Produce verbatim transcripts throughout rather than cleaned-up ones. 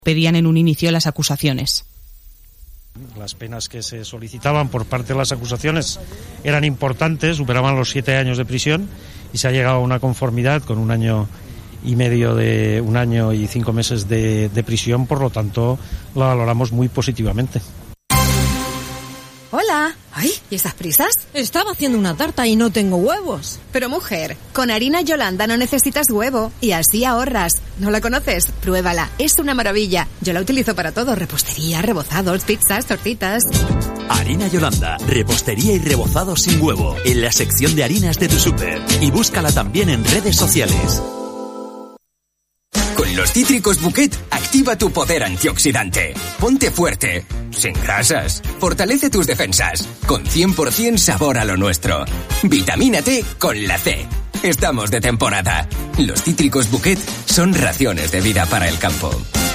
pedían en un inicio las acusaciones. Las penas que se solicitaban por parte de las acusaciones eran importantes, superaban los siete años de prisión y se ha llegado a una conformidad con un año y medio de un año y cinco meses de, de prisión, por lo tanto lo valoramos muy positivamente. Hola. Ay, ¿y estas prisas? Estaba haciendo una tarta y no tengo huevos. Pero mujer, con harina Yolanda no necesitas huevo y así ahorras. ¿No la conoces? Pruébala, es una maravilla. Yo la utilizo para todo, repostería, rebozados, pizzas, tortitas. Harina Yolanda, repostería y rebozados sin huevo, en la sección de harinas de tu súper. Y búscala también en redes sociales. Con los cítricos Bouquet, activa tu poder antioxidante. Ponte fuerte, sin grasas. Fortalece tus defensas, con cien por ciento sabor a lo nuestro. Vitamínate con la C. Estamos de temporada. Los cítricos Bouquet son raciones de vida para el campo.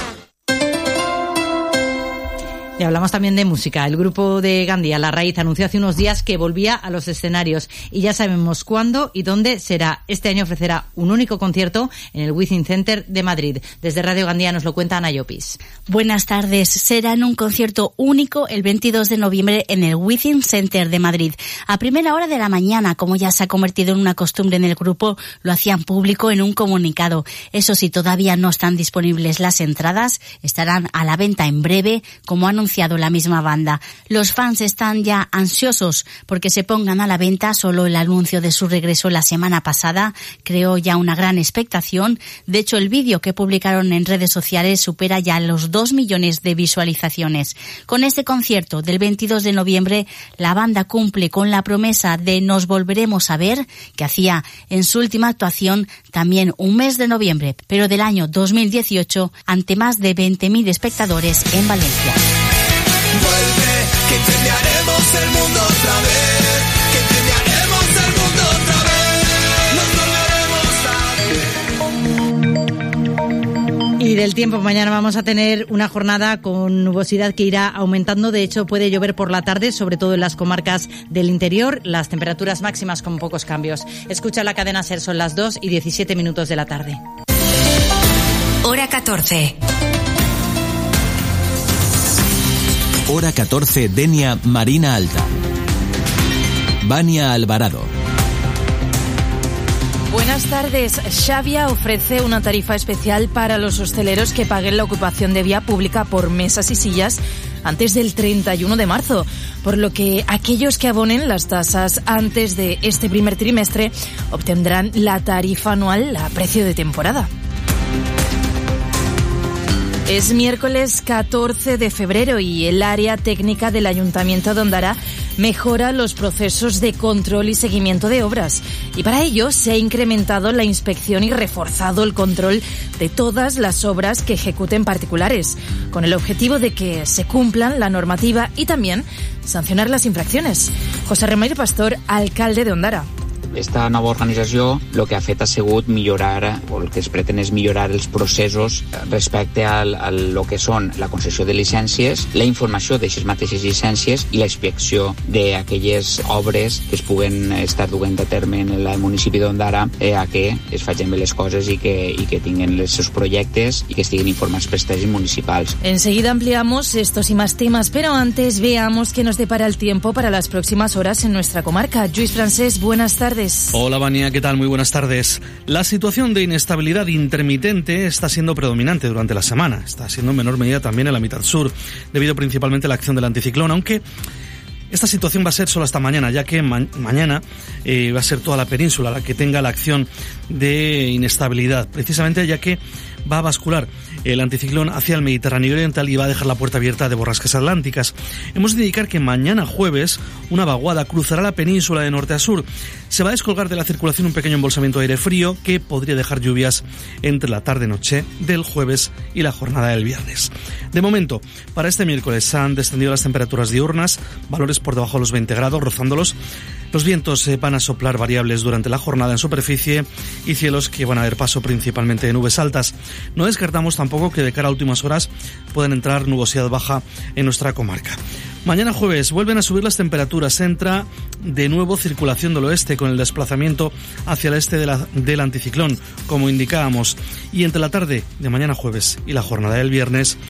Y hablamos también de música. El grupo de Gandía, La Raíz, anunció hace unos días que volvía a los escenarios y ya sabemos cuándo y dónde será. Este año ofrecerá un único concierto en el Wizzing Center de Madrid. Desde Radio Gandía nos lo cuenta Ana Llopis. Buenas tardes. Será en un concierto único el veintidós de noviembre en el Wizzing Center de Madrid. A primera hora de la mañana, como ya se ha convertido en una costumbre en el grupo, lo hacían público en un comunicado. Eso sí, todavía no están disponibles las entradas. Estarán a la venta en breve, como ha anunciado la misma banda. Los fans están ya ansiosos porque se pongan a la venta. Solo el anuncio de su regreso la semana pasada creó ya una gran expectación. De hecho, el vídeo que publicaron en redes sociales supera ya los dos millones de visualizaciones. Con este concierto del veintidós de noviembre, la banda cumple con la promesa de Nos volveremos a ver, que hacía en su última actuación también un mes de noviembre, pero del año dos mil dieciocho, ante más de veinte mil espectadores en Valencia. Vuelve, que incendiaremos el mundo otra vez, que incendiaremos el mundo otra vez, nos volveremos a ver. Y del tiempo, mañana vamos a tener una jornada con nubosidad que irá aumentando. De hecho, puede llover por la tarde, sobre todo en las comarcas del interior. Las temperaturas máximas con pocos cambios. Escucha la cadena SER, son las dos y diecisiete minutos de la tarde. Hora catorce. Hora catorce, Denia, Marina Alta. Vania Alvarado. Buenas tardes. Xavia ofrece una tarifa especial para los hosteleros que paguen la ocupación de vía pública por mesas y sillas antes del treinta y uno de marzo, por lo que aquellos que abonen las tasas antes de este primer trimestre obtendrán la tarifa anual a precio de temporada. Es miércoles catorce de febrero y el área técnica del Ayuntamiento de Ondara mejora los procesos de control y seguimiento de obras. Y para ello se ha incrementado la inspección y reforzado el control de todas las obras que ejecuten particulares, con el objetivo de que se cumplan la normativa y también sancionar las infracciones. José Remiro Pastor, alcalde de Ondara. Esta nova organització el que ha fet ha sigut millorar, o el que es pretén és millorar els processos respecte al, a lo que són la concessió de llicències, la informació d'aixes mateixes llicències i la inspecció d'aquelles obres que es puguen estar duent a terme en el municipi d'Ondara eh, a que es facin bé les coses i que, i que tinguin els seus projectes i que estiguin informats pels tècnics municipals. Enseguida ampliamos estos y más temas, pero antes veamos qué nos depara el tiempo para las próximas horas en nuestra comarca. Lluís Francés, buenas tardes. Hola Vania, ¿qué tal? Muy buenas tardes. La situación de inestabilidad intermitente está siendo predominante durante la semana. Está siendo en menor medida también en la mitad sur, debido principalmente a la acción del anticiclón, aunque esta situación va a ser solo hasta mañana, ya que ma- mañana eh, va a ser toda la península la que tenga la acción de inestabilidad, precisamente ya que va a bascular el anticiclón hacia el Mediterráneo oriental y va a dejar la puerta abierta de borrascas atlánticas. Hemos de indicar que mañana jueves una vaguada cruzará la península de norte a sur. Se va a descolgar de la circulación un pequeño embolsamiento de aire frío que podría dejar lluvias entre la tarde-noche del jueves y la jornada del viernes. De momento, para este miércoles han descendido las temperaturas diurnas, valores por debajo de los veinte grados, rozándolos. Los vientos eh, van a soplar variables durante la jornada en superficie y cielos que van a dar paso principalmente de nubes altas. No descartamos tampoco que de cara a últimas horas pueden entrar nubosidad baja en nuestra comarca. Mañana jueves vuelven a subir las temperaturas. Entra de nuevo circulación del oeste con el desplazamiento hacia el este de la, del anticiclón, como indicábamos. Y entre la tarde de mañana jueves y la jornada del viernes